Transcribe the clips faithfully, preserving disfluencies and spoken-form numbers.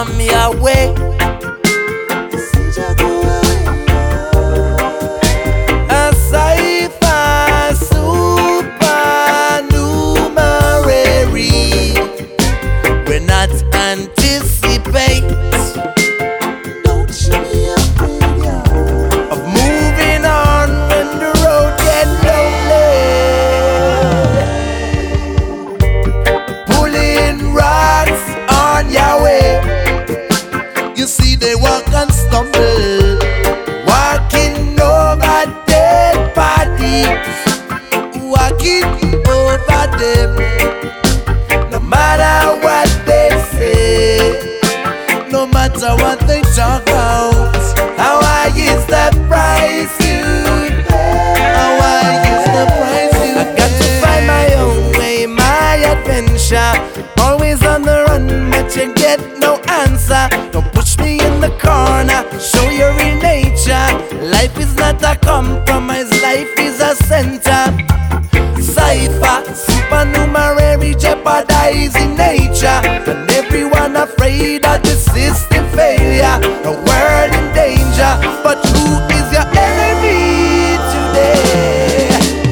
from your way. A cipher supernumerary will not anticipate of moving on when the road get lonely. Pulling rocks on your way. You see they walk and stumble, walking over dead bodies, walking over them. No matter what they say, no matter what they talk about, how high is the price you pay? How high is the price you pay? I got to find my own way, my adventure. Always on the run, but you get no answer. Don't push me in the corner, show your real nature. Life is not a compromise, life is a center. Cipher, supernumerary, jeopardizing nature. And everyone afraid of the system failure. The world in danger, but who is your enemy today?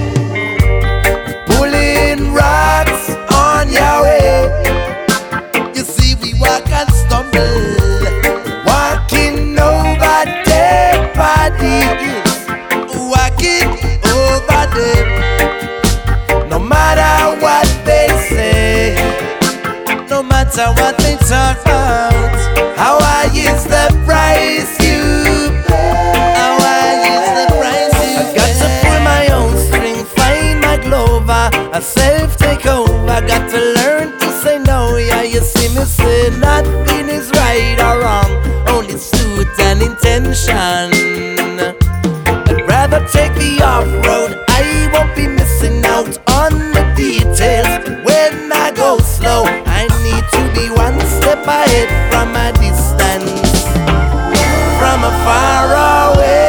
Pulling rocks on your way. You see we walk and stumble, walking over dead bodies, walking over them. No matter what they say, no matter what they talk about, how high is the price you pay? How high is the price you pay? I got to pull my own string, find my clover, a self take over. Got to learn to say no, yeah, you see me say nothing is right or wrong, only suit and intention. I'd rather take the off-road, I won't be missing out on the details. When I go slow, I need to be one step ahead from a distance, from a far away.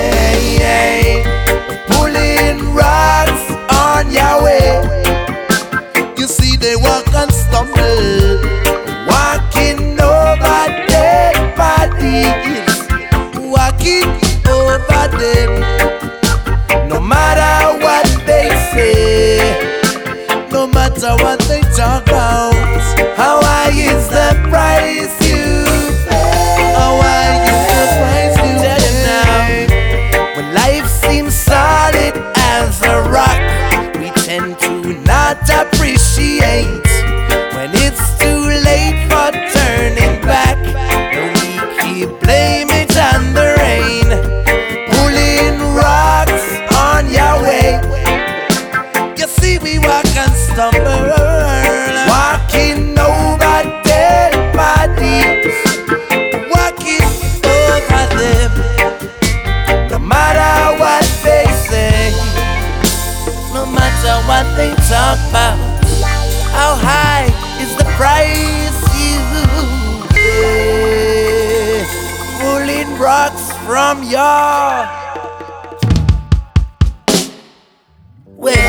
Pulling rocks on your way. You see they walk and stumble, walking over dead bodies, walking over them. No matter what they say, no matter what they talk about, how high is the price you pay? How high is the price you pay? When life seems solid as a rock, we tend to not appreciate when it's too late for turning back. And we keep blaming it on the rain. Pulling rocks on your way. You see we walk and stumble, walking over dead bodies, walking over them. No matter what they say, no matter what they talk about, how high is the price you pay? Pulling rocks from your way.